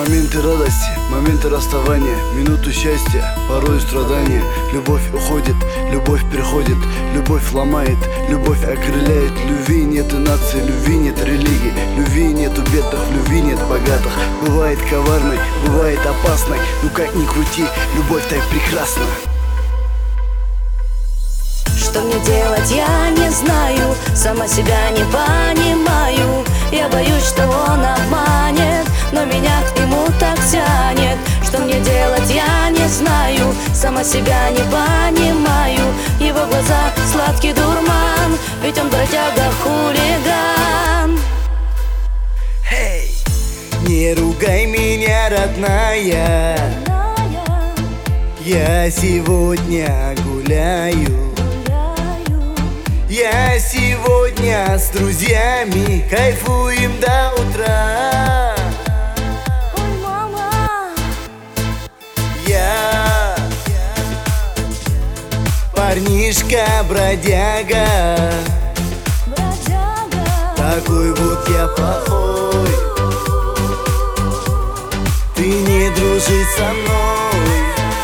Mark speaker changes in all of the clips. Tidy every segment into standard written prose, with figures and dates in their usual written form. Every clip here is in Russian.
Speaker 1: Моменты радости, моменты расставания, минуты счастья, порой страдания. Любовь уходит, любовь приходит, любовь ломает, любовь окрыляет. Любви нет и нации, любви нет религии, любви нету бедных, любви нет богатых. Бывает коварной, бывает опасной, ну как ни крути, любовь так прекрасна.
Speaker 2: Что мне делать, я не знаю, сама себя не понимаю. Я боюсь, что он обманет, но меня к нему так тянет. Что мне делать, я не знаю, сама себя не понимаю. Его глаза сладкий дурман, ведь он бродяга, хулиган.
Speaker 1: Hey! Не ругай меня, родная, я сегодня гуляю. Я сегодня с друзьями кайфуем до утра.
Speaker 2: Ой, мама.
Speaker 1: Я парнишка-бродяга, такой вот я плохой. Ты не дружи со мной.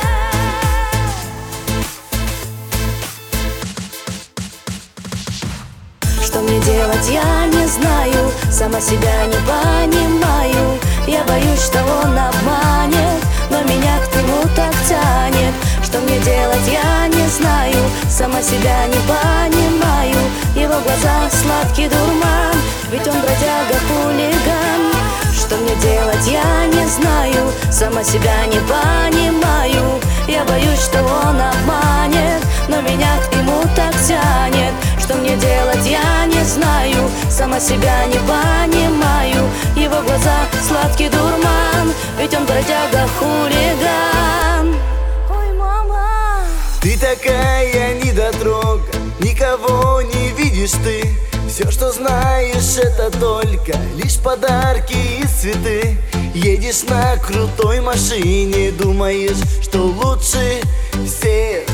Speaker 2: Что мне делать, я не знаю, сама себя не понимаю. Я боюсь, что он обманет, но меня к нему так тянет. Что мне делать, я не знаю, сама себя не понимаю. Его глаза сладкий дурман, ведь он бродяга, хулиган. Что мне делать, я не знаю, сама себя не понимаю. Я боюсь, что он обманет, но меня к нему так тянет. Что мне делать, я не знаю, сама себя не понимаю. Его глаза сладкий дурман, ведь он бродяга, хулиган. Ой, мама.
Speaker 1: Ты такая недотрога, никого не видишь ты. Все, что знаешь, это только лишь подарки и цветы. Едешь на крутой машине, думаешь, что лучше всех.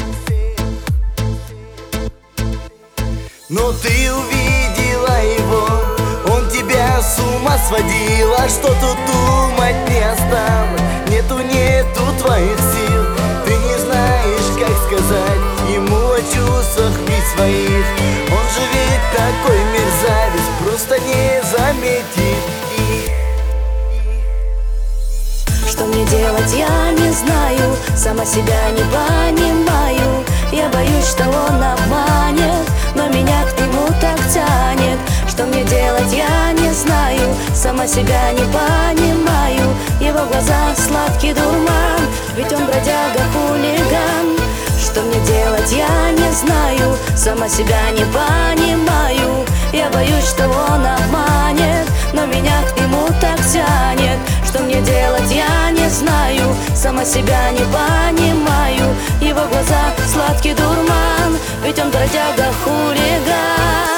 Speaker 1: Но ты увидела его, он тебя с ума сводил. А что тут думать не осталось, нету твоих сил. Ты не знаешь, как сказать ему о чувствах ведь своих. Он же ведь такой мерзавец, просто не заметит их.
Speaker 2: Что мне делать, я не знаю, сама себя не понимаю. Я боюсь, что он обманет, но меня к нему так тянет. Что мне делать, я не знаю, сама себя не понимаю. Его глаза сладкий дурман, ведь он бродяга, хулиган. Что мне делать, я не знаю, сама себя не понимаю. Я боюсь, что он обманет, но меня к нему так тянет. Что мне делать, я не знаю, сама себя не понимаю. Его глаза сладкий дурман, ведь он бродяга, хулиган.